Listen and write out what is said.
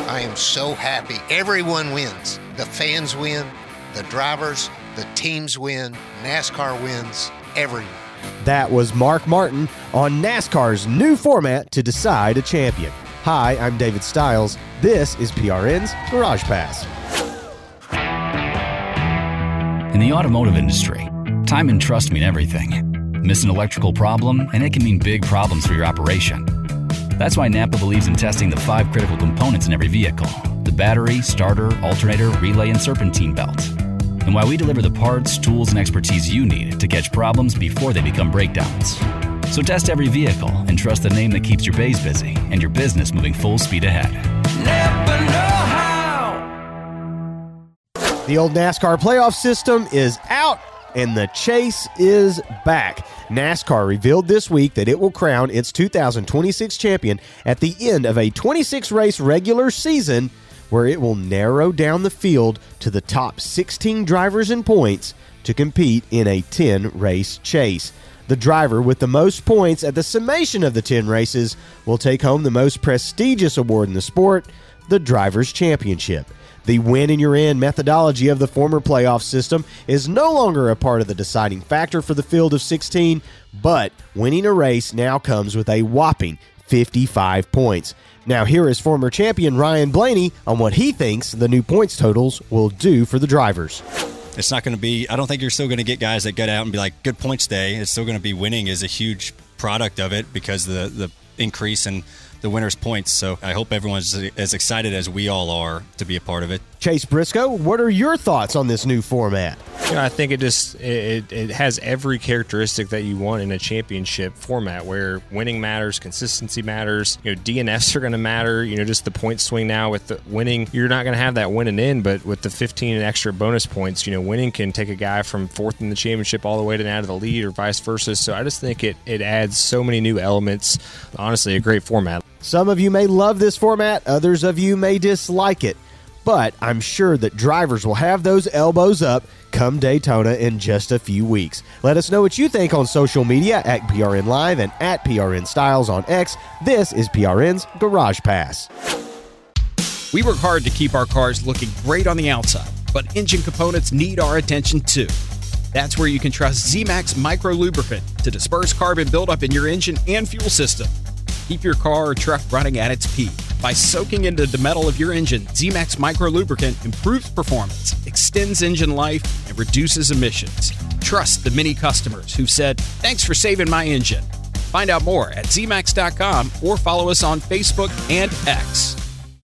I am so happy. Everyone wins. The fans win, the drivers, the teams win, NASCAR wins, everyone. That was Mark Martin on NASCAR's new format to decide a champion. Hi, I'm David Stiles. This is PRN's Garage Pass. In the automotive industry, time and trust mean everything. Miss an electrical problem, and it can mean big problems for your operation. That's why Napa believes in testing the 5 critical components in every vehicle: the battery, starter, alternator, relay, and serpentine belt. And why we deliver the parts, tools, and expertise you need to catch problems before they become breakdowns. So test every vehicle and trust the name that keeps your bays busy and your business moving full speed ahead. Napa know-how. The old NASCAR playoff system is out, and the chase is back. NASCAR revealed this week that it will crown its 2026 champion at the end of a 26-race regular season, where it will narrow down the field to the top 16 drivers in points to compete in a 10-race chase. The driver with the most points at the summation of the 10 races will take home the most prestigious award in the sport, the Drivers' Championship. The win-and-you're-in methodology of the former playoff system is no longer a part of the deciding factor for the field of 16, but winning a race now comes with a whopping 55 points. Now here is former champion Ryan Blaney on what he thinks the new points totals will do for the drivers. It's not going to be, I don't think you're still going to get guys that get out and be like, good points day. It's still going to be winning is a huge product of it because the increase in the winner's points. So I hope everyone's as excited as we all are to be a part of it. Chase Briscoe, what are your thoughts on this new format? I think it has every characteristic that you want in a championship format, where winning matters, consistency matters. DNFs are going to matter. Just the point swing now with the winning, you're not going to have that win and in, but with the 15 extra bonus points, winning can take a guy from 4th in the championship all the way to out of the lead or vice versa. So I just think it adds so many new elements. Honestly, a great format. Some of you may love this format, others of you may dislike it, but I'm sure that drivers will have those elbows up come Daytona in just a few weeks. Let us know what you think on social media at PRN Live and at PRN Styles on X. This is PRN's Garage Pass. We work hard to keep our cars looking great on the outside, but engine components need our attention too. That's where you can trust ZMAX Micro Lubricant to disperse carbon buildup in your engine and fuel system. Keep your car or truck running at its peak. By soaking into the metal of your engine, ZMAX Micro Lubricant improves performance, extends engine life, and reduces emissions. Trust the many customers who've said, "Thanks for saving my engine." Find out more at ZMAX.com or follow us on Facebook and X.